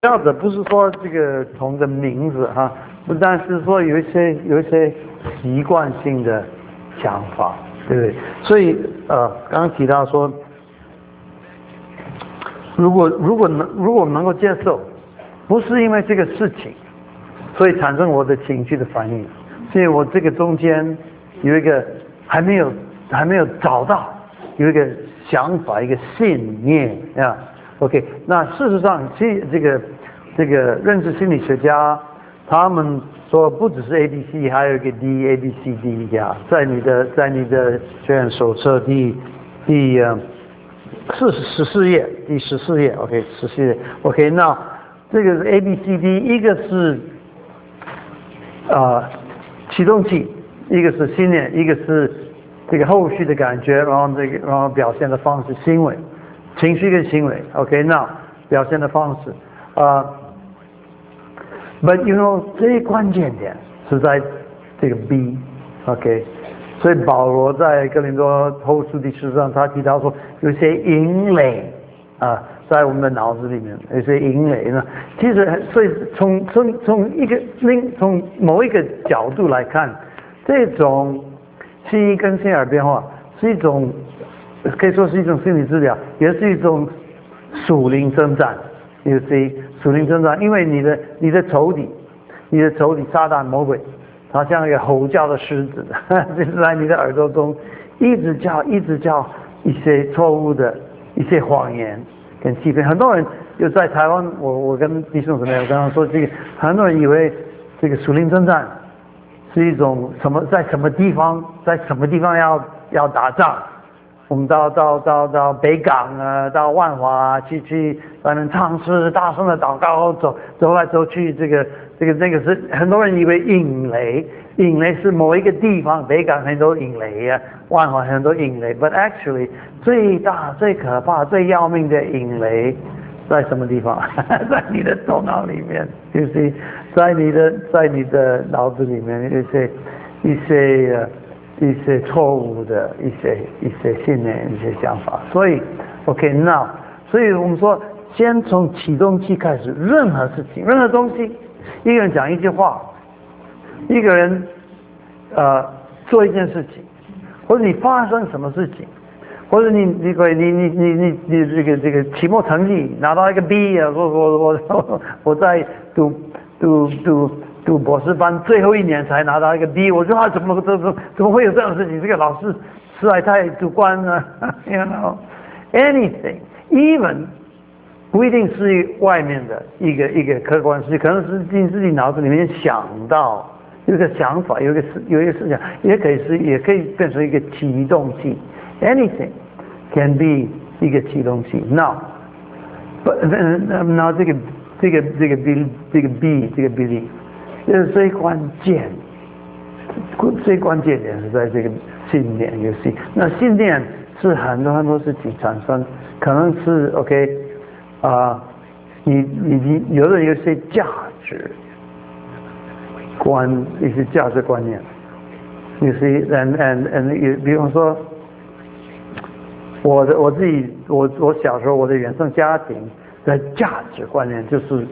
要的不是说这个虫的名字哈，不但是说有一些习惯性的想法，对不对？所以刚刚提到说，如果能够接受，不是因为这个事情，所以产生我的情绪的反应，所以我这个中间有一个还没有找到有一个想法，一个信念啊。OK， 那事实上，这个认知心理学家他们说，不只是 ABC， 还有一个 D，ABCD 呀，在你的学员手册第14页，第14页 ，OK， 14页 ，OK， 那这个 ABCD， 一个是启动器，一个是信念，一个是这个后续的感觉，然后表现的方式、行为。情绪跟行为 ，OK， 那表现的方式，but you know 最关键点是在这个 B，OK， 所以保罗在哥林多后书第10章他提到说，有些淫累在我们的脑子里面有些淫累呢，其实所以从某一个角度来看，这种心一跟心耳变化是一种。可以说是一种心理治疗，也是一种属灵征战。You see， 属灵征战，因为你的仇敌撒旦魔鬼，他像一个吼叫的狮子，就是在你的耳朵中一直叫一些错误的一些谎言跟欺骗。很多人就在台湾，我跟弟兄姊妹我刚刚说这个，很多人以为这个属灵征战是一种在什么地方要打仗。我们到北港到万华去反正唱诗，大声的祷告，走来走去，这个是很多人以为引雷是某一个地方，北港很多引雷啊，万华很多引雷 ，but actually 最大最可怕最要命的引雷在什么地方？在你的头脑里面，就是在你的脑子里面一些错误的一些信念、一些想法，所以 OK now， 所以我们说，先从启动器开始，任何事情、任何东西，一个人讲一句话，一个人做一件事情，或者你发生什么事情，或者你这个期末成绩拿到一个 B 啊，我在读博士班最后一年才拿到一个 B， 我说怎么会有这样的事情？这个老师实在太主观了，you know anything even 不一定是外面的一个客观事，可能是你自己脑子里面想到有一个想法，有一个思想，也可以变成一个启动器 ，anything can be 一个启动器。Now 这个 B 这个 belief。就是最关键点是在这个信念游戏。那信念是很多事情产生，可能是 OK 你有的有些价值观，一些价值观念。You see， and 比方说，我自己我小时候我的原生家庭的价值观念就是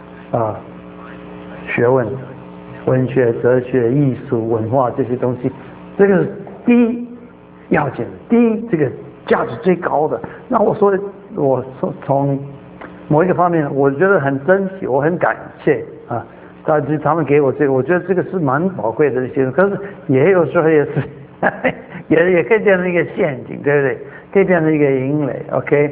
学问、文学、哲学、艺术、文化这些东西，这个是第一要紧的，第一这个价值最高的。那我说从某一个方面，我觉得很珍惜，我很感谢他们给我这个，我觉得这个是蛮宝贵的一些，可是也有时候也是也可以变成一个陷阱，对不对？可以变成一个淫雷 ，OK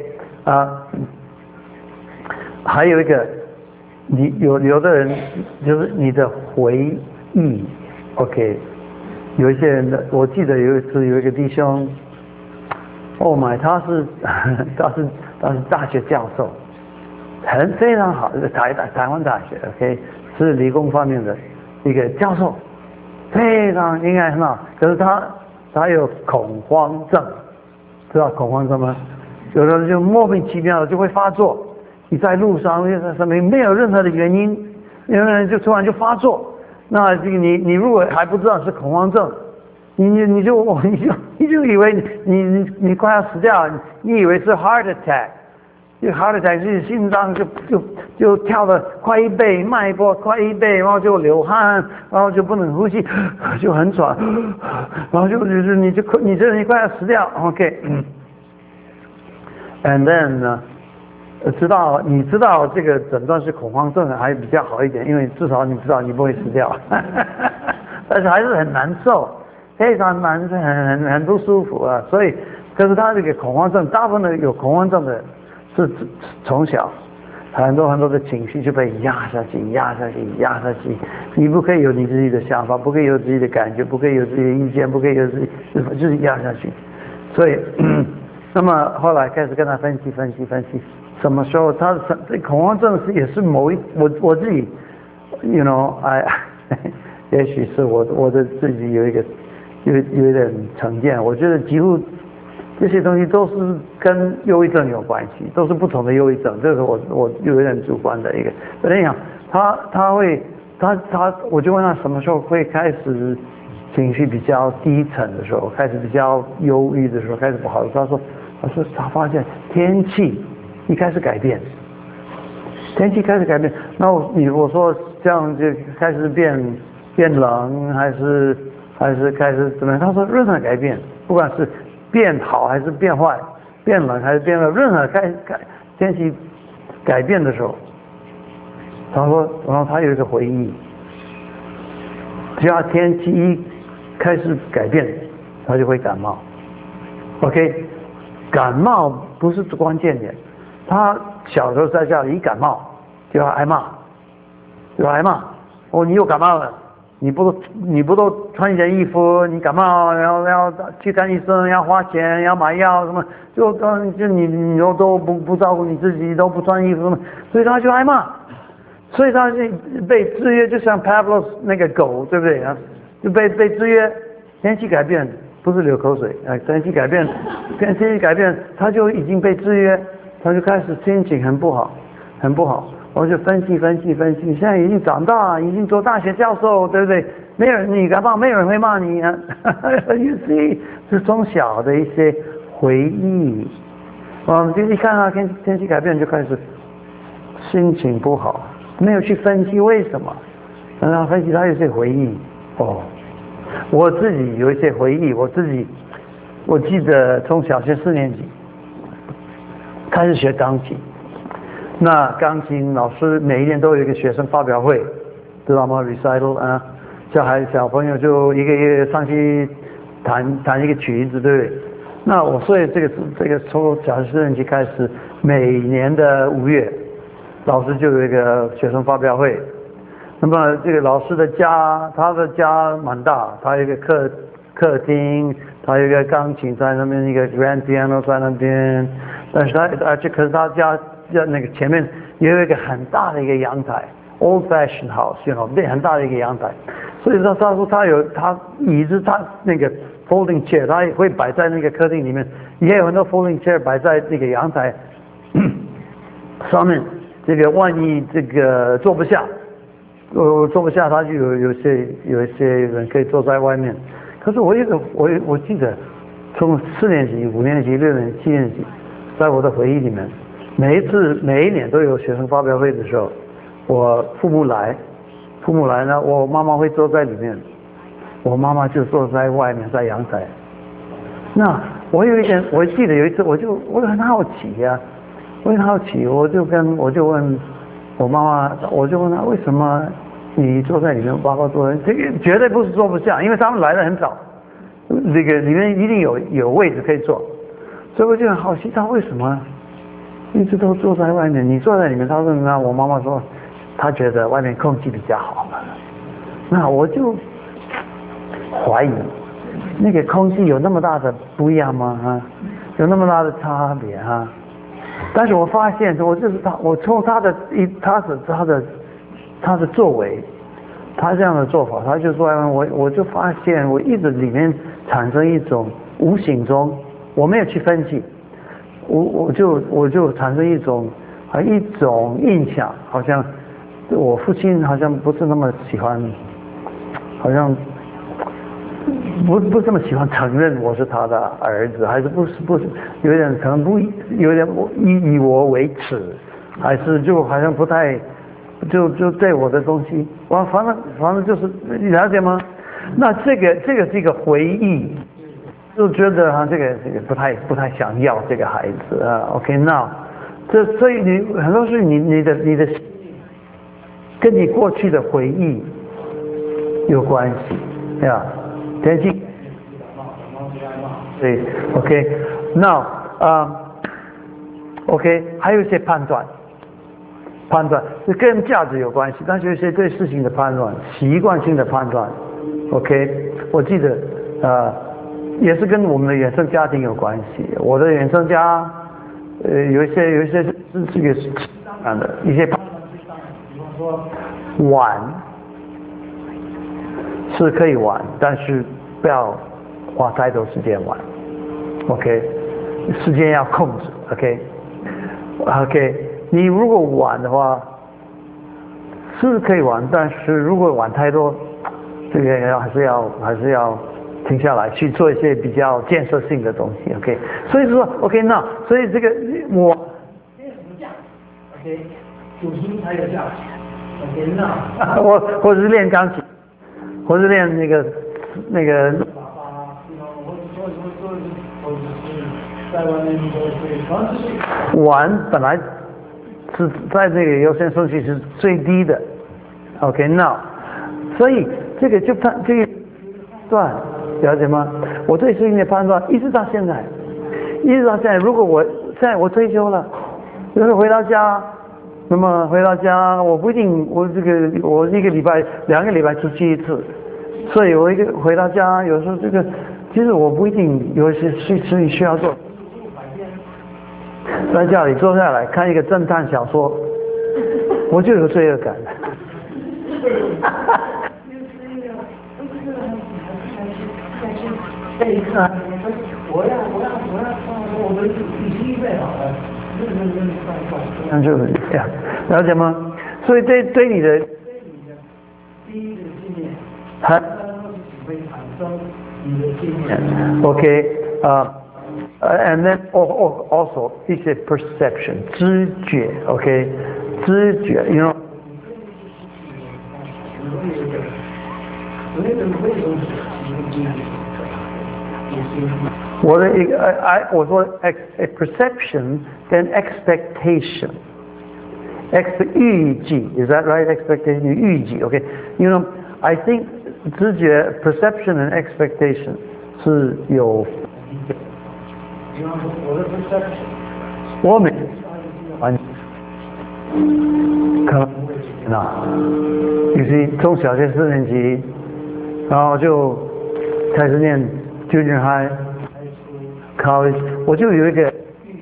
还有一个。有的人就是你的回忆 ，OK， 有一些人的，我记得有一次有一个弟兄 ，Oh my， 他是大学教授，非常好，台湾大学 ，OK， 是理工方面的一个教授，非常应该很好，可是他有恐慌症，知道恐慌症吗？有的人就莫名其妙的就会发作。你在路上在上面没有任何的原因，有人就突然就发作。那这个你如果还不知道是恐慌症，你就以为你快要死掉，你以为是 heart attack， 就 heart attack 是心脏就跳得快1倍，脉搏快1倍，然后就流汗，然后就不能呼吸，就很喘，然后就是你这人快要死掉 ，OK，and then 呢？你知道这个诊断是恐慌症还比较好一点，因为至少你知道你不会死掉，但是还是很难受，非常难，很不舒服啊。所以，可是他这个恐慌症，大部分的有恐慌症的是从小很多的情绪就被压下去，你不可以有你自己的想法，不可以有自己的感觉，不可以有自己的意见，不可以有自己就是压下去。所以，那么后来开始跟他分析。什么时候他这恐慌症也是我自己 ，you know， 也许是我的自己有一点成见，我觉得几乎这些东西都是跟忧郁症有关系，都是不同的忧郁症，这是我有一点主观的一个。我在想我就问他什么时候会开始情绪比较低沉的时候，开始比较忧郁的时候，开始不好的时候，他说他发现天气一开始改变，那我说这样就开始变冷，还是开始怎么样？他说任何改变，不管是变好还是变坏，变冷还是变热，任何天气改变的时候，他说，然后他有一个回忆，只要天气一开始改变，他就会感冒。OK， 感冒不是关键点。他小时候在家里一感冒就要挨骂，哦，你又感冒了，你不都穿一件衣服，你感冒然后要去看医生，要花钱，要买药什么，就你都不照顾你自己，都不穿衣服什么，所以他就挨骂，所以他是被制约，就像 Pavlos 那个狗，对不对啊？就被制约，天气改变不是流口水，天气改变，他就已经被制约。他就开始心情很不好，我就分析，现在已经长大，已经做大学教授，对不对？你感冒没有人会骂你啊。You see， 是从小的一些回忆，我们就一看到天气改变就开始心情不好，没有去分析为什么，然后分析他有些回忆。我自己有一些回忆，我记得从小学4年级开始学钢琴，那钢琴老师每一年都有一个学生发表会，知道吗 ？recital 啊，小朋友就一个月上去弹一个曲子，对不对？那所以这个从小学4年级开始，每年的5月，老师就有一个学生发表会。那么这个老师的家，他的家蛮大，他有一个客厅，他有一个钢琴在那边，一个 grand piano 在那边。但是可是他家那个前面也有一个很大的一个阳台 ，old fashioned house，对，很大的一个阳台。所以他说他椅子，他那个 folding chair， 他也会摆在那个客厅里面，也有很多 folding chair 摆在那个阳台上面。这个万一这个坐不下，他就有一些人可以坐在外面。可是我记得从4年级、5年级、6年级、7年级。在我的回忆里面，每一年都有学生发表会的时候，我父母来呢，我妈妈会坐在里面，我妈妈就坐在外面，在阳台。那我记得有一次，我很好奇呀，我就问我妈妈，我就问她为什么你坐在里面，爸爸坐在这个绝对不是坐不下，因为他们来的很早，这个里面一定有位置可以坐。所以我就很好奇，他为什么一直都坐在外面？你坐在里面，他说那我妈妈说，她觉得外面空气比较好嘛。那我就怀疑，那个空气有那么大的不一样吗？有那么大的差别啊？但是我发现，我从他的作为，他这样的做法，他就说我就发现，我一直里面产生一种无形中。我没有去分析，我就产生一种印象，好像我父亲好像不是那么喜欢，好像不这么喜欢承认我是他的儿子，还是不是有点可能不有点以我为耻，还是就好像不太就对我的东西，反正就是你了解吗？那这个是一个回忆，就觉得这个不太想要这个孩子啊。OK， 那所以你很多是你的跟你过去的回忆有关系呀。天气，对 ，OK， 那OK， 还有一些判断是跟价值有关系，但是有一些对事情的判断，习惯性的判断 ，OK， 我记得也是跟我们的原生家庭有关系。我的原生家有一些是这个当然的一些判断，比方说玩是可以玩，但是不要花太多时间玩 ，OK， 时间要控制 ，OK， 你如果玩的话是可以玩，但是如果玩太多，这个还是要停下来去做一些比较建设性的东西 ，OK， 所以说 OK， 那所以这个我没有什么价值 ，OK， 读书才有价值 ，OK， 那我是练钢琴，或是练那个。玩本来是在这个优先顺序是最低的 ，OK， 那所以这个就这个断了解吗？我对事情的判断一直到现在，如果现在我退休了，就是回到家，那么回到家我不一定我一个礼拜2个礼拜出去一次。所以我回到家，有时候其实我不一定有一些事情需要做。在家里坐下来看一个侦探小说，我就有罪恶感。我们已经预备好了，那就是这样，了解吗？所以对你的第一个信念。会产生你的经验 ，OK， and then also 一些 perception 知觉 ，OK， 知觉 ，you know， 我的一个我说 perception 跟 expectation。预计 is that right? Expectation 预计 OK you know I think 知觉 perception and expectation 是有我的 perception 我每可能有些从小学4年级然后就开始念 junior high college 我就有一个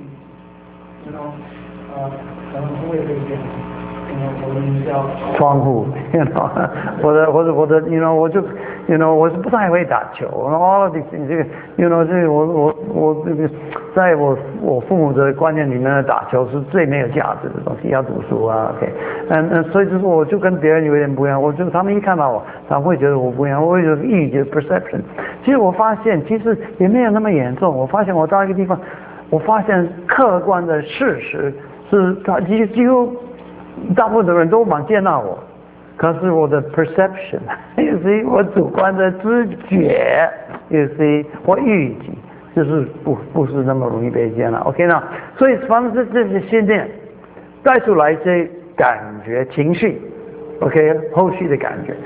窗户 you know 我的 you know 我就 you know 我是不太会打球 all of these things 这个 you know 这个我这个在我父母的观念里面打球是最没有价值的东西，要读书啊 OK 所以就是我就跟别人有点不一样，他们一看到我他们会觉得我不一样，我会有预觉 perception 其实我发现其实也没有那么严重，我发现我到一个地方我发现客观的事实是几乎大部分的人都蛮接纳我，可是我的 perception you see 我主观的知觉 you see 我预计就是不是那么容易被接纳 OK 那所以反正这些信念带出来一些感觉情绪 OK 后续的感觉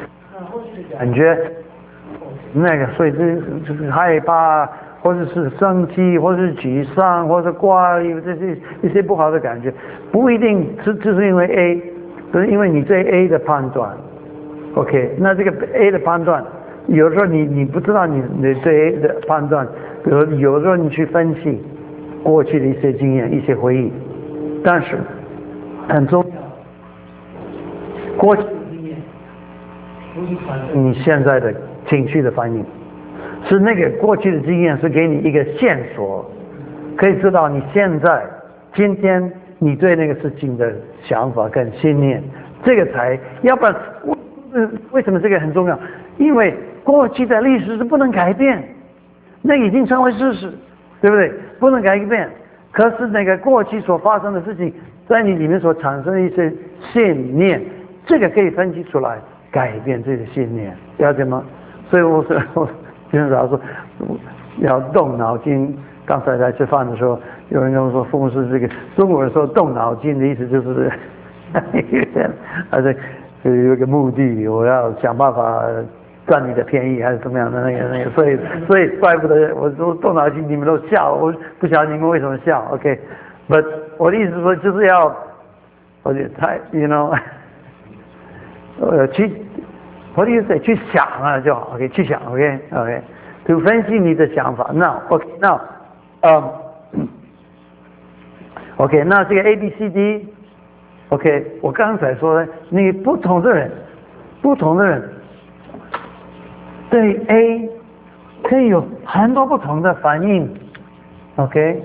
那个所以就是害怕或者是生气或者是沮丧或者挂虑这些一些不好的感觉不一定就是因为 A 是因为你对 A 的判断 OK 那这个 A 的判断有时候你不知道你对 A 的判断比如有时候你去分析过去的一些经验一些回忆但是很重要过去的经验不是产生你现在的情绪的反应是那个过去的经验是给你一个线索可以知道你现在今天你对那个事情的想法跟信念这个才要不然为什么这个很重要因为过去的历史是不能改变，那已经成为事实，对不对？不能改变。可是那个过去所发生的事情，在你里面所产生的一些信念，这个可以分析出来，改变这个信念，了解吗？所以我今天早上说要动脑筋。刚才在吃饭的时候，有人跟我说，父母是这个中国人说动脑筋的意思就是，而且有一个目的，我要想办法赚你的便宜还是怎么样的那个，所以怪不得我说动脑筋你们都笑，我不晓得你们为什么笑 ，OK，but 我的意思是说就是要，我觉得太 you know， 去，我的意思去想啊就好 ，OK， 去想 ，OK， to 分析你的想法 ，now OK， 那这个 ABCD。OK， 我刚才说的，你不同的人对 A 可以有很多不同的反应。OK，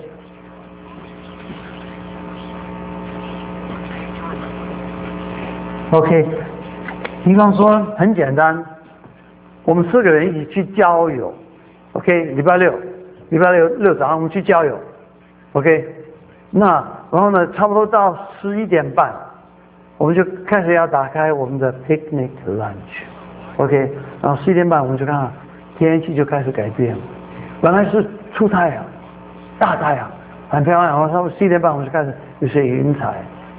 比方说很简单，我们4个人一起去郊游。OK， 礼拜六早上我们去郊游。OK。那然后呢，差不多到11点半，我们就开始要打开我们的 picnic lunch，OK， 然后11点半我们就看天气就开始改变，本来是出太阳，大太阳，很漂亮，然后差不多11点半我们就开始有些云彩，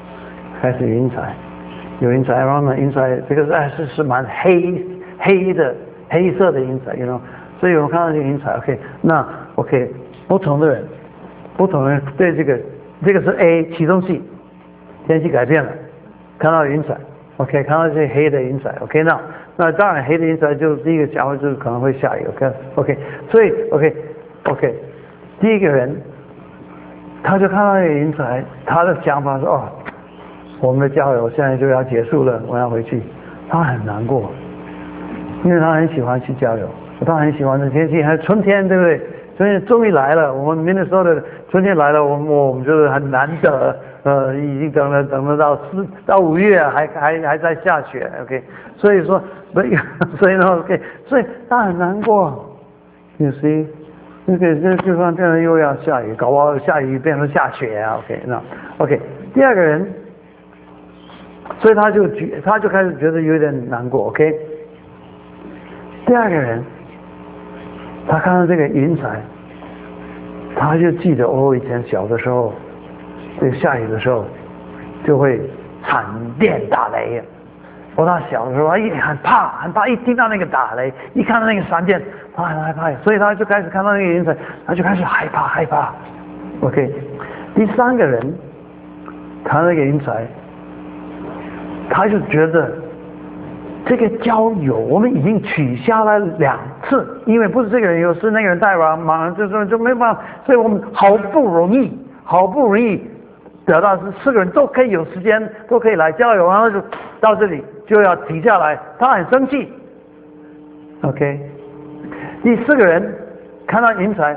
有云彩，然后呢云彩这个是蛮黑色的云彩 ，you know， 所以我们看到这个云彩 ，OK， 那 OK， 不同的人对这个是 A 启动器，天气改变了，看到云彩 ，OK， 看到这些黑的云彩 ，OK， 那当然黑的云彩就是第一个想法就是可能会下雨 ，OK， 所以 OK， 第一个人他就看到那个云彩，他的想法是我们的郊游现在就要结束了，我要回去，他很难过，因为他很喜欢去郊游，他很喜欢这天气，还春天，对不对？春天终于来了，我们明年说的春天来了，我们就是很难得，已经等了到5月还在下雪 ，OK， 所以呢 ，OK， 所以他很难过 ，You see， 这个地方现在又要下雨，搞不好下雨变成下雪啊 ，OK， 那 OK， 第二个人，所以他就开始觉得有点难过 ，OK， 第二个人。他看到这个云彩，他就记得以前小的时候，这个下雨的时候就会闪电打雷。他小的时候很怕，一听到那个打雷，一看到那个闪电，他很害怕，所以他就开始看到那个云彩，他就开始害怕。OK， 第三个人看那个云彩，他就觉得。这个郊游我们已经取消了2次，因为不是这个人有事，那个人太忙，就没办法，所以我们好不容易得到是4个人都可以有时间，都可以来郊游，然后就到这里就要停下来，他很生气。OK， 第4个人看到云彩，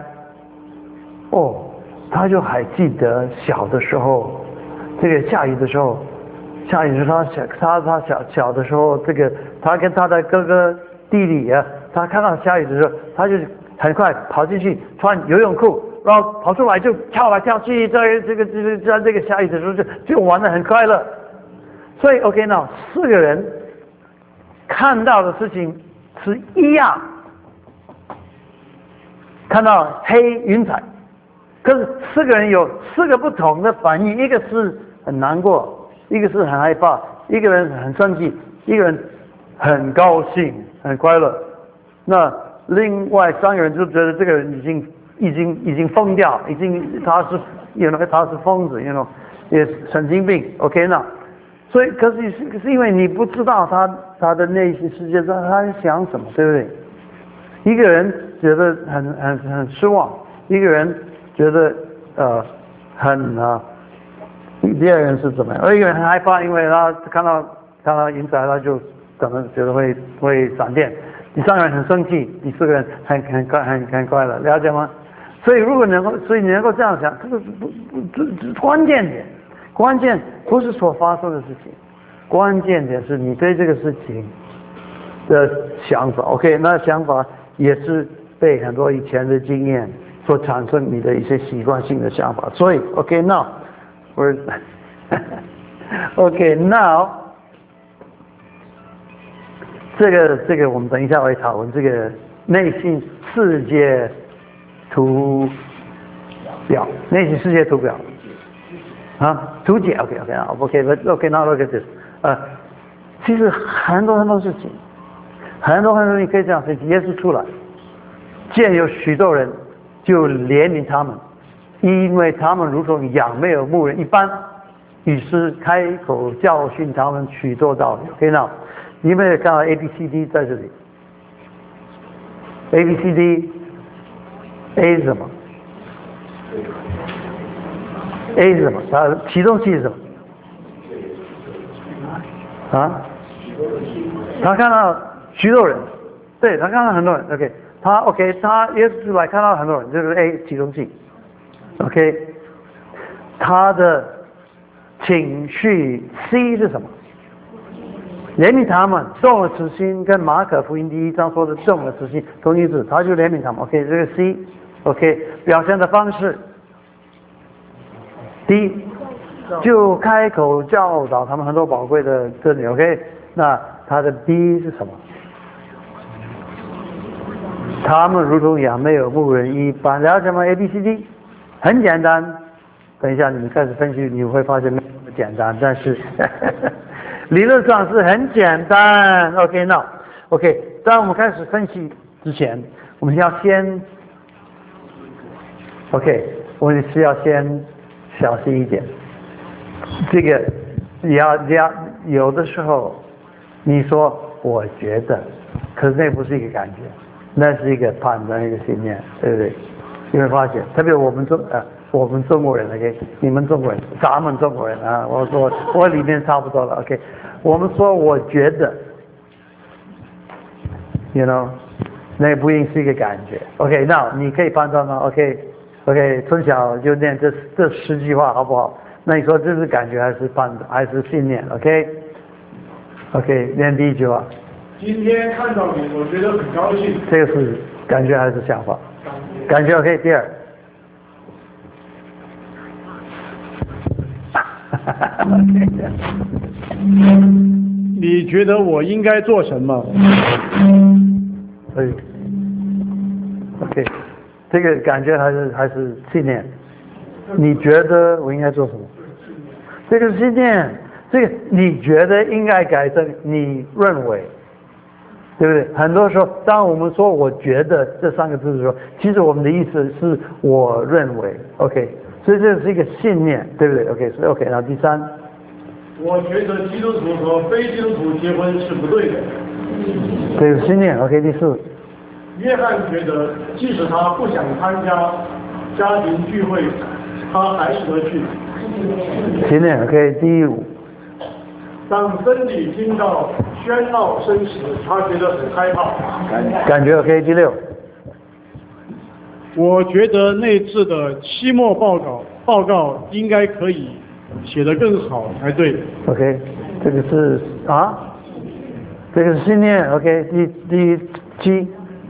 他就还记得小的时候，这个下雨的时候。他小的时候，这个他跟他的哥哥弟弟他看到下雨的时候，他就很快跑进去穿游泳裤，然后跑出来就跳来跳去，在这个下雨的时候就玩得很快乐。所以 OK， 那4个人看到的事情是一样，看到黑云彩，可是4个人有4个不同的反应，一个是很难过。一个是很害怕，一个人很生气，一个人很高兴很快乐。那另外3个人就觉得这个人已经疯掉，他是疯子，也神经病 ，OK 那。所以可是因为你不知道他的内心世界他在想什么，对不对？一个人觉得很失望，一个人觉得第二个人是怎么样？一个人很害怕，因为他看到云彩，他就可能觉得会闪电。第3个人很生气，第4个人很快乐，了解吗？所以你能够这样想，这个关键不是所发生的事情，关键点是你对这个事情的想法。OK， 那想法也是被很多以前的经验所产生你的一些习惯性的想法。所以 OK now， OK now， 这个我们等一下会讨论这个内心世界图表，内心世界图表。图解 OK now look at this， 其实很多事情，很多你可以这样分析，耶稣出来，见有许多人就怜悯他们，因为他们如同养没有牧人一般，于是开口教训他们许多道理。OK now， 你有没有看到 ABCD 在这里 ？ABCD A 是什么？A 是什么？它启动器是什么？他看到许多人，对，他看到很多人。OK， 他耶稣出来看到很多人，就是 A 启动器。OK， 他的情绪 C 是什么？怜悯他们，动了慈心，跟马可福音第1章说的动了慈心同义字，他就怜悯他们。OK， 这个 C，OK， 表现的方式。D 就开口教导他们很多宝贵的真理。OK， 那他的 B 是什么？他们如同养没有牧人一般。了解吗 ？ABCD 很简单。等一下你们开始分析，你会发现没那么简单，但是理论上是很简单。OK， 那 OK， 当我们开始分析之前，我们要先 OK， 我们是要先小心一点。这个要有的时候你说我觉得，可是那不是一个感觉，那是一个判断，一个信念，对不对？你会发现，特别我们中国人 OK， 你们中国人，咱们中国人啊，我说我里面差不多了 OK， 我们说我觉得 ，you know， 那不一定是一个感觉 OK， 那你可以判断吗 ？OK， 从小就念这10句话好不好？那你说这是感觉还是判断还是信念 ？OK， 念第1句话。 今天看到你，我觉得很高兴。 这个是感觉还是想法？感觉 OK。第2。 你觉得我应该做什么？ 可以。OK， 这个感觉还是信念。你觉得我应该做什么？这个是信念。这个你觉得应该改正，你认为，对不对？很多时候，当我们说我觉得这3个字的时候，其实我们的意思是我认为 OK， 所以这是一个信念，对不对 OK， 所以 OK。然后第3， 我觉得基督徒和非基督徒结婚是不对的。 这个信念 OK。第4， 约翰觉得即使他不想参加家庭聚会，他还是得去。 信念 OK。第5， 当真理听到喧闹声时，他觉得很害怕。 感觉 OK。第6， 我觉得那次的期末报告应该可以写得更好才对。 OK， 这个是这个是信念 OK。第7，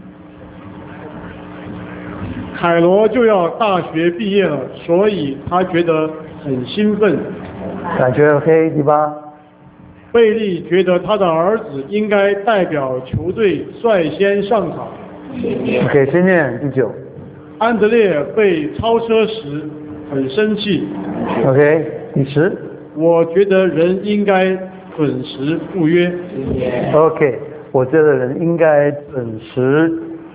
凯罗就要大学毕业了，所以他觉得很兴奋。 感觉 OK。第8， 贝利觉得他的儿子应该代表球队率先上场。 OK。信念。第9， 安德烈被超车时很生气。 OK。第10， 我觉得人应该准时赴约。 OK， 我觉得人应该准时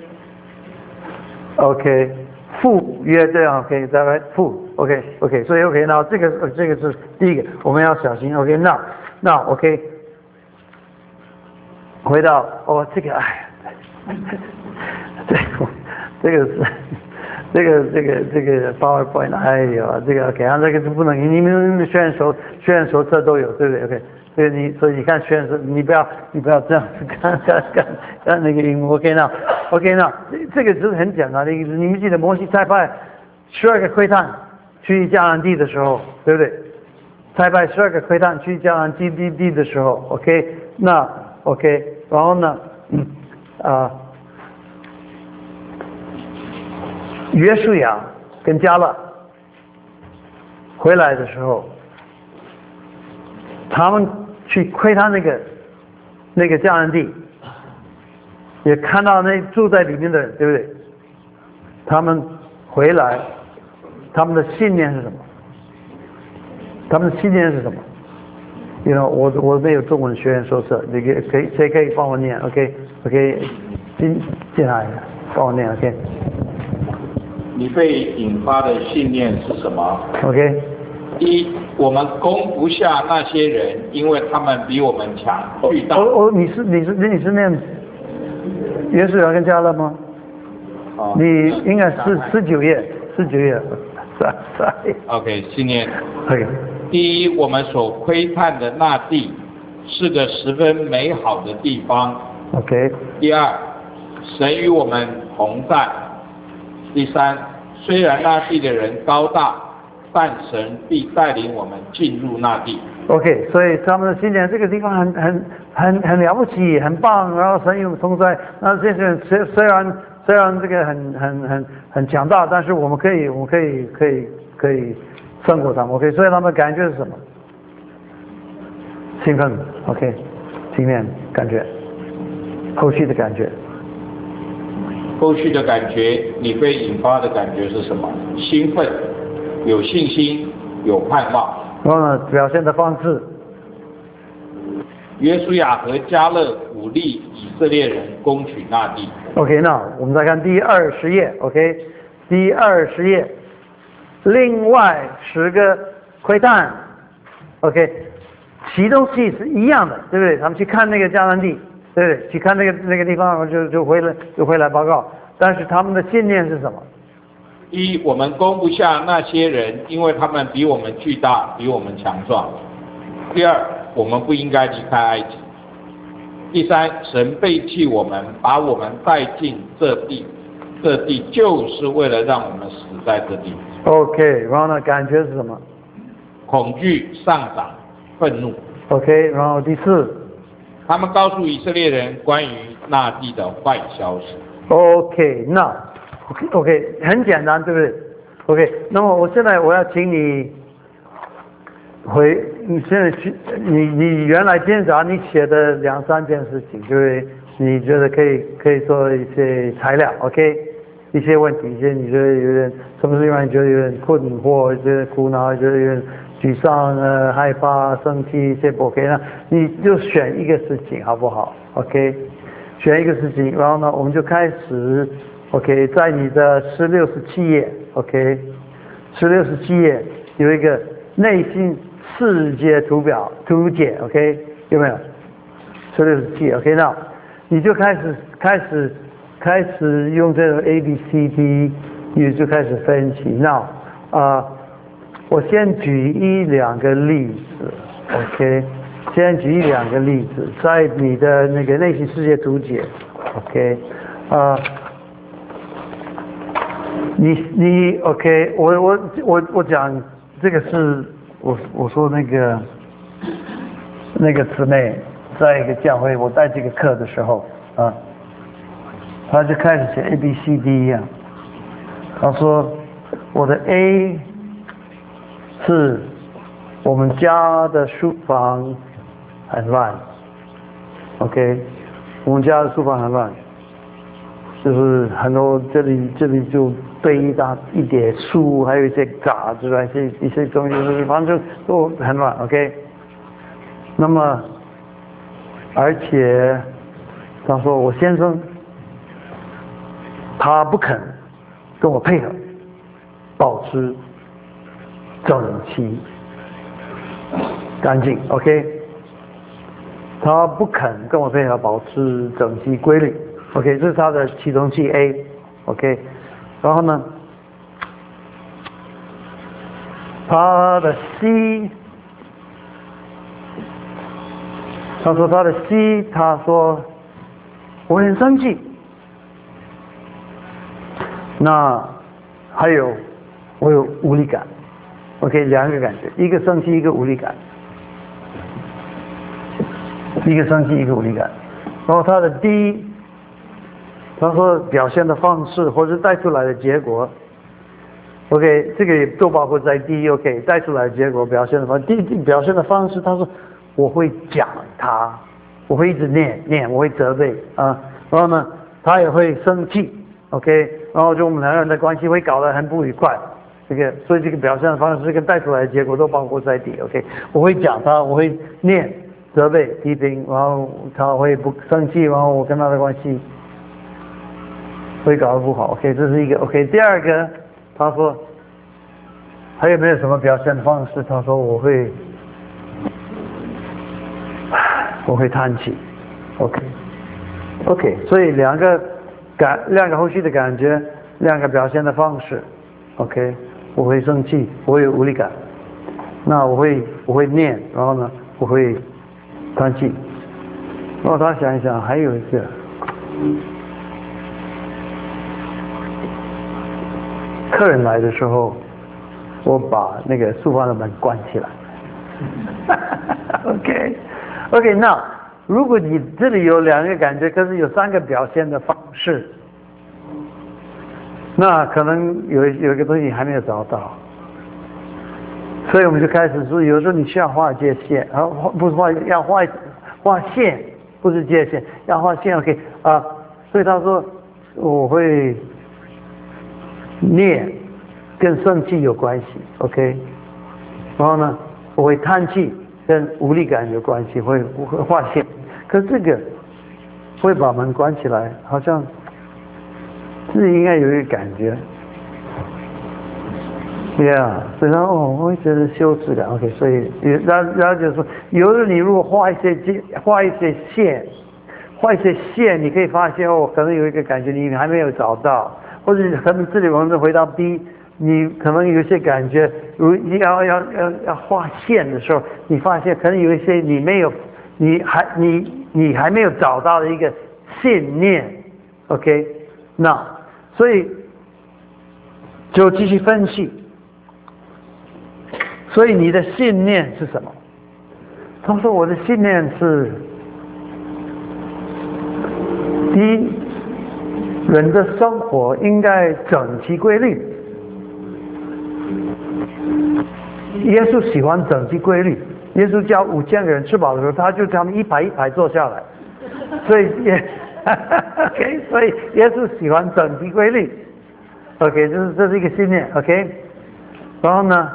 OK 赴约，这样 OK， 再来赴 OK， 所以 OK， 那这个是第一个，我们要小心 OK， 那 OK， 回到这个这个是这个 PowerPoint， 哎呦，这个 OK， 这个是不能，你们学员手册都有，对不对 ？OK， 所以你看学员手，你不要这样子看那个荧幕 OK， 那这个只是很简单的一个，你们记得摩西差派12个窥探去迦南地的时候，对不对？差派12个窥探去迦南地的时候 ，OK， 那 OK， 然后呢约书亚跟迦勒回来的时候，他们去窥探那个迦南地，也看到那住在里面的人，对不对？他们回来，他们的信念是什么？他们的信念是什么？我没有中文学院硕士，谁可以帮我念 ？OK， 进来帮我念 OK。 你被引发的信念是什么 ？OK。 一，我们攻不下那些人，因为他们比我们强，巨大。 你是念约书亚跟迦勒吗？你应该是19页。 OK， 信念。 OK。 第一，我们所窥探的那地是个十分美好的地方。 OK。 第二，神与我们同在。第三，虽然那地的人高大，但神必带领我们进入那地。 OK， 所以他们的信念这个地方很了不起，很棒，然后神与我们同在。那这些人虽然这个很强大，但是我们可以胜过他们。OK， 所以他们感觉是什么？兴奋 ，OK， 经验感觉，后续的感觉。 后续的感觉，你被引发的感觉是什么？兴奋，有信心，有盼望。 然后呢，表现的方式。 约书亚和迦勒鼓励以色列人攻取那地。 OK， 那我们再看第20页。OK， 第20页，另外10个窥探。OK， 其东西是一样的，对不对？他们去看那个迦南地，对不对？去看那个地方，就回来报告。但是他们的信念是什么？ 一，我们攻不下那些人，因为他们比我们巨大，比我们强壮。第二，我们不应该离开埃及。第三，神背弃我们，把我们带进这地就是为了让我们死在这地。 OK， 然后呢，感觉是什么？ 恐惧、上涨、愤怒。 OK， 然后第4， 他们告诉以色列人关于那地的坏消息。 OK， 那 OK， 很简单，对不对 ？OK， 那么现在我要请你你现在去，你原来今早你写的2-3件事情，对不对？你觉得可以做一些材料 ，OK， 一些问题，一些你觉得有点什么事情让你觉得有点困惑，觉得苦恼，觉得有点沮丧、害怕、生气，一些 OK， 那你就选一个事情好不好 ？OK， 选一个事情，然后呢，我们就开始 OK， 在你的16、17页 OK， 16、17页有一个内心世界图解 OK， 有没有？16、17 OK， 那你就开始用这个 ABCD， 你就开始分析。那我先举1-2个例子 OK， 先举1-2个例子，在你的那个内心世界图解 OK， 你 OK， 我讲这个是我说那个姊妹在一个教会，我带这个课的时候他就开始写 ABCD 一样，他说我的 A 是我们家的书房很乱 ，OK， 我们家的书房很乱，就是很多这里就堆一叠书，还有一些杂志啊，一些东西，反正都很乱 ，OK。那么，而且他说我先生他不肯跟我配合，保持整齐干净 ，OK。他不肯跟我配合，保持整齐规律 ，OK， 这是他的启动器 A，OK。然后呢，他的 C， 他说他的 C， 他说我很生气。那还有我有无力感 ，OK， 2个感觉，一个生气，一个无力感，一个生气，一个无力感。 然后他的第一，他说表现的方式或者带出来的结果 ，OK， 这个也都包括在第一 ，OK， 带出来的结果表现的方式，第一表现的方式，他说我会讲他，我会一直念，我会责备啊，然后呢，他也会生气 ，OK， 然后就我们两个人的关系会搞得很不愉快。这个，所以这个表现的方式跟带出来的结果都包括在第一 ，OK， 我会讲他，我会念、责备、批评，然后他会不生气，然后我跟他的关系会搞得不好 ，OK， 这是一个 OK。第二个，他说还有没有什么表现的方式？他说我会叹气 ，OK， 所以两个后续的感觉，两个表现的方式 ，OK。我会生气，我会有无力感，那我会念，然后呢，我会叹气。然后他想一想，还有一个，客人来的时候，我把那个书房的门关起来。OK， 那如果你这里有两个感觉，可是有三个表现的方式。那可能有一个东西还没有找到，所以我们就开始说，有时候你需要画界限，然后不是要画线，不是界限，要画线 ，OK 啊，所以他说我会念跟生气有关系 ，OK， 然后呢我会叹气跟无力感有关系，会画线，可是这个会把门关起来，好像。自己应该有一个感觉 ，Yeah， 所以我会觉得羞耻感 ，OK， 所以然后就说，有的你如果画一些线，你可以发现可能有一个感觉你还没有找到，或者可能这里我们回到 B， 你可能有一些感觉，你要画线的时候，你发现可能有一些你还没有找到的一个信念 ，OK， 那。所以就继续分析，所以你的信念是什么？他说我的信念是，第一，人的生活应该整齐规律。耶稣喜欢整齐规律，耶稣叫5000个人吃饱的时候，他就叫他们一排一排坐下来，所以OK， 所以耶稣喜欢整齐规律 ，OK， 这是一个信念 ，OK， 然后呢，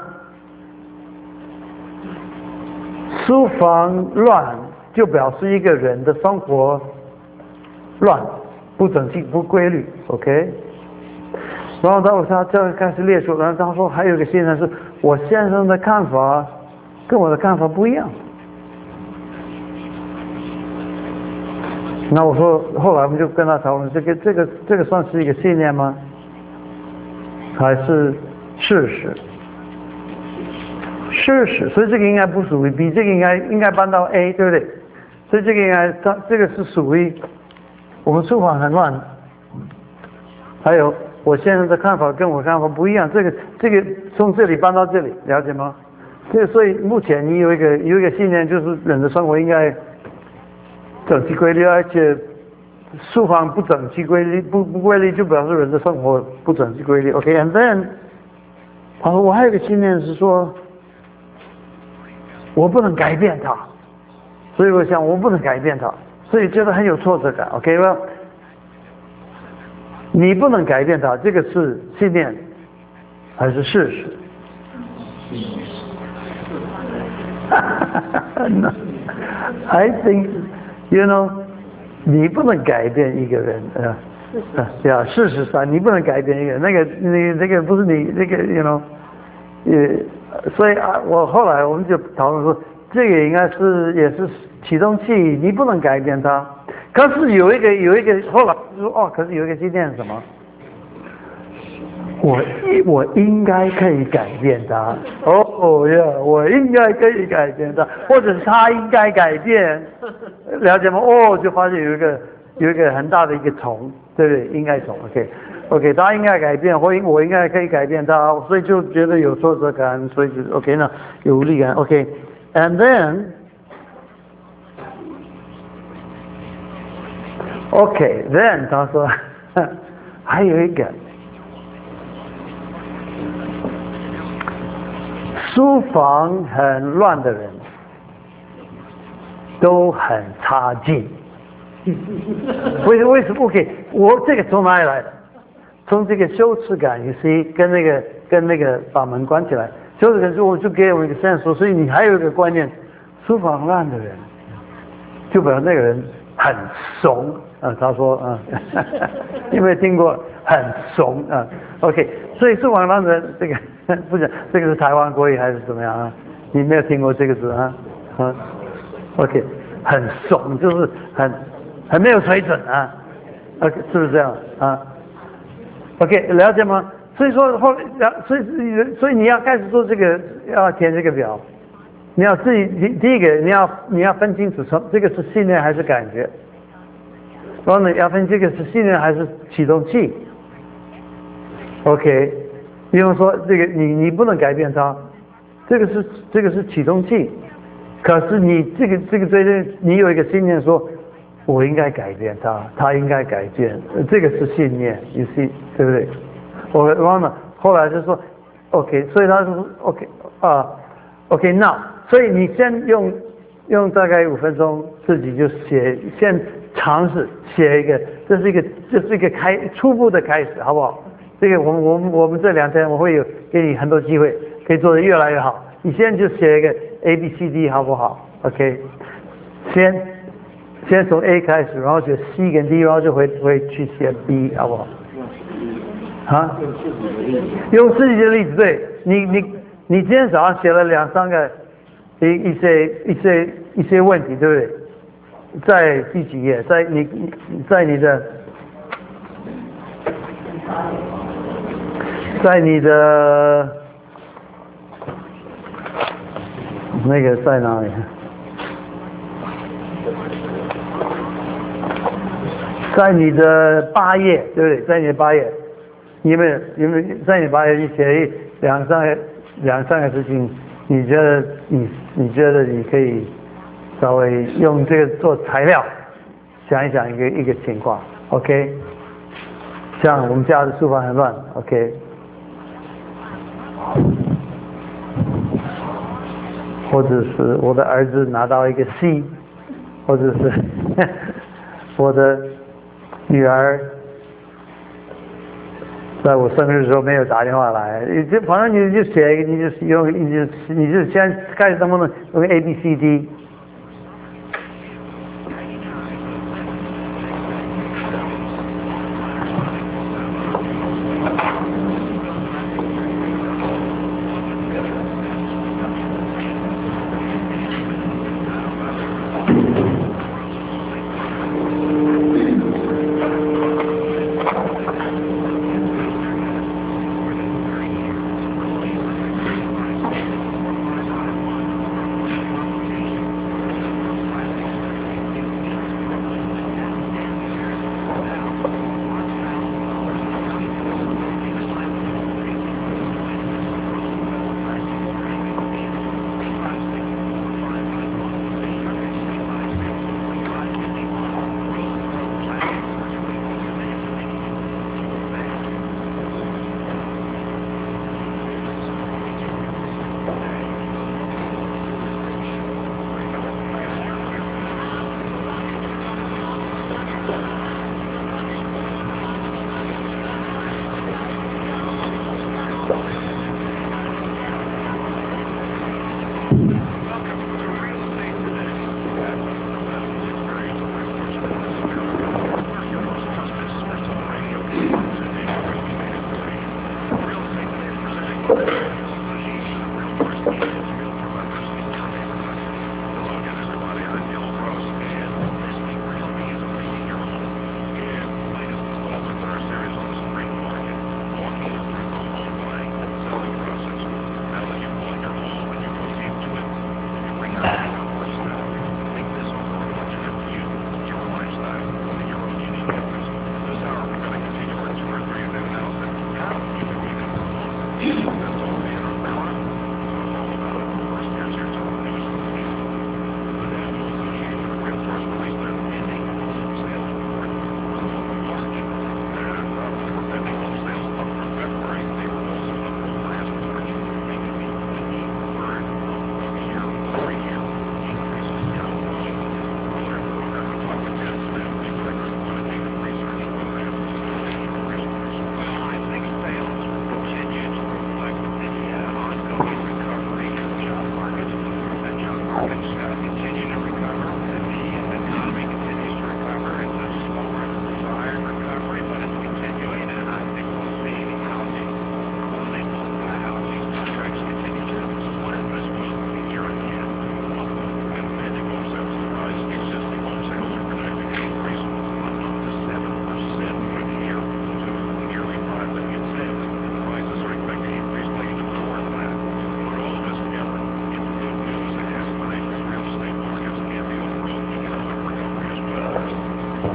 书房乱就表示一个人的生活乱、不整齐、不规律 ，OK， 然后他就开始列出，然后他说还有一个信念是我先生的看法跟我的看法不一样。那我说，后来我们就跟他讨论，这个算是一个信念吗？还是事实？事实，所以这个应该不属于 B， 这个应该搬到 A， 对不对？所以这个是属于我们书房很乱，还有我现在的看法跟我看法不一样，这个从这里搬到这里，了解吗？所以目前你有一个信念，就是人的生活应该整齐规律，而且书房不整齐规律不规律，就表示人的生活不整齐规律。OK，and then， 他说我还有一个信念是说，我不能改变它，所以我想我不能改变它，所以觉得很有挫折感。OK， well， 你不能改变它，这个是信念还是事实？I think。You know， 你不能改变一个人，事实上你不能改变一个人，那个不是你那个 ，you know， 所以后来我们就讨论说，这个应该也是启动器，你不能改变它。可是有一个后来就说可是有一个信念是什么？我应该可以改变它，我应该可以改变它，或者是他应该改变，了解吗？就发现有一个很大的一个虫，对不对？应该虫 ，OK， 他应该改变，或我应该可以改变他，所以就觉得有挫折感，所以就 OK 呢，有无力感 ，OK，and then OK，then 他说还有一个书房很乱的人都很差劲。为什么 ？OK， 我这个从哪里来的？从这个羞耻感，你是跟那个把门关起来，羞耻感我就给我一个 sense， 所以你还有一个观念，书房乱的人，就表示那个人很怂啊。他说啊，有没有听过很怂啊 ？OK， 所以书房乱的人这个不是这个是台湾国语还是怎么样啊？你没有听过这个字啊？OK， 很怂就是很没有水准啊。OK， 是不是这样啊？OK， 了解吗？所以说所以你要开始做这个，要填这个表，你要自己第一个你要分清楚这个是信念还是感觉，然后呢要分这个是信念还是启动器。OK， 比如说这个你不能改变它，这个是启动器，可是你这个对你有一个信念说，我应该改变他应该改变，这个是信念 ，you see， 对不对？然后后来就说 ，OK， 所以他说 OK， now， 所以你先用大概5分钟自己就写，先尝试写一个，这是一个初步的开始，好不好？这个我们这2天我会给你很多机会，可以做得越来越好。你先就写一个 ABCD 好不好 ？OK， 先从 A 开始，然后写 C 跟 D， 然后就回去写 B， 好不好？啊？用自己的例子，对，你今天早上写了2-3个一些问题，对不对？在第几页？在你的那个在哪里？在你的8页，对不对？在你的8页，你有没有在你8页你写2-3个事情？你觉得你可以稍微用这个做材料，想一想一个情况 ，OK？ 像我们家的书房很乱 ，OK？ 或者是我的儿子拿到一个 C， 或者是我的女儿在我生日的时候没有打电话来，反正你就写一个，你就先开始能不能用 ABCD。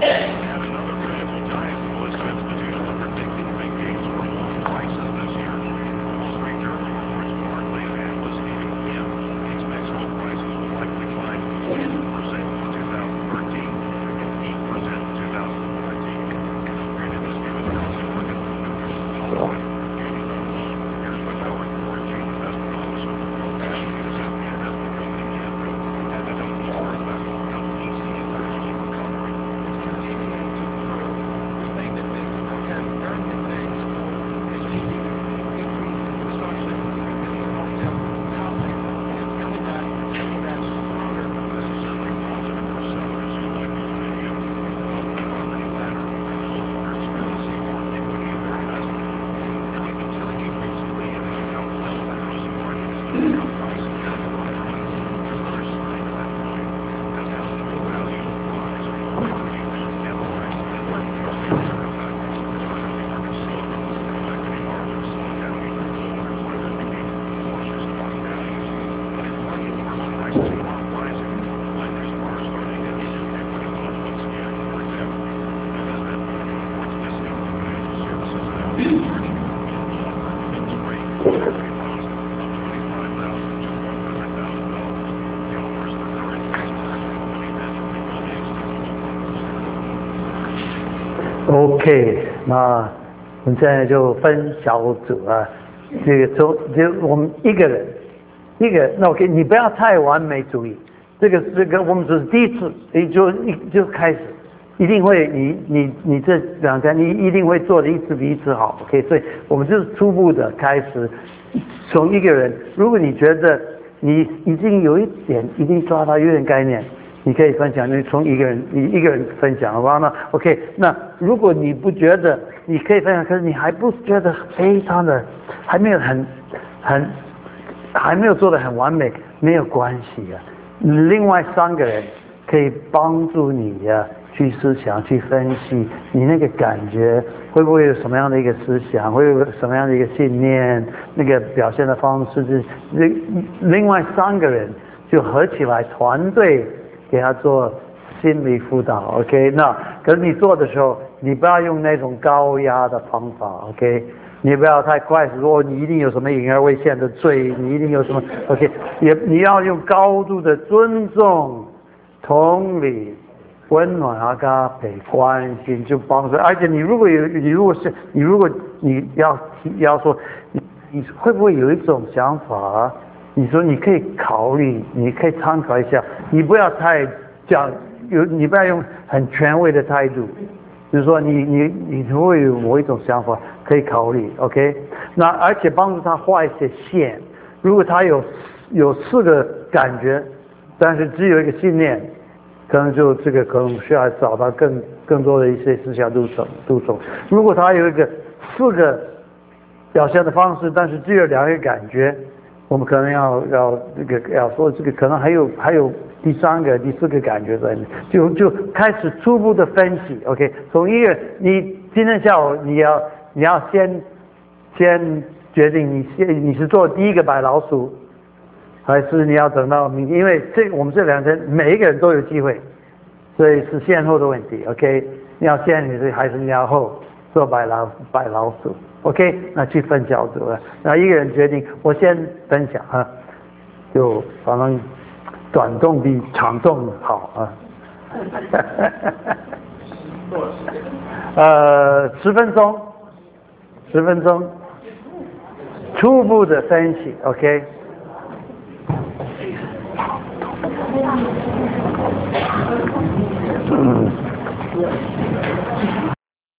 OK， 那我们现在就分小组啊，这个就我们一个人，那 OK， 你不要太完美主义，这个我们只是第一次，你就开始，一定会你这2天你一定会做的一次比一次好 ，OK， 所以我们就是初步的开始，从一个人，如果你觉得你已经有一点已经抓到有点概念。你可以分享，你从一个人分享，好吧？那 OK， 那如果你不觉得你可以分享，可是你还不觉得非常的还没有还没有做得很完美，没有关系啊。另外3个人可以帮助你啊，去思想、去分析你那个感觉，会不会有什么样的一个思想，会有什么样的一个信念，那个表现的方式是另外3个人就合起来团队。给他做心理辅导 ，OK？ 那可是你做的时候，你不要用那种高压的方法 ，OK？ 你不要太快说你一定有什么隐而未现的罪，你一定有什么 ，OK？ 你要用高度的尊重、同理、温暖、阿嘎陪、关心，就帮助。而且你如果你要说，你会不会有一种想法？你说你可以考虑，你可以参考一下，你不要太你不要用很权威的态度，就是说你会有某一种想法可以考虑 ，OK？ 那而且帮助他画一些线，如果他有4个感觉，但是只有一个信念，可能就这个可能需要找到更多的一些思想路程。如果他有一个4个表现的方式，但是只有2个感觉。我们可能要说这个可能还有第3个、第4个感觉在里面，就开始初步的分析 ，OK？ 从一个你今天下午你要先决定你是做第一个白老鼠，还是你要等到明天？因为我们这2天每一个人都有机会，所以是先后的问题 ，OK？ 你要先还是你要后做白老鼠？ OK， 那去分小组了。那一个人决定，我先分享啊，就反正短动比长动好啊。10分钟，10分钟，初步的分析 ，OK。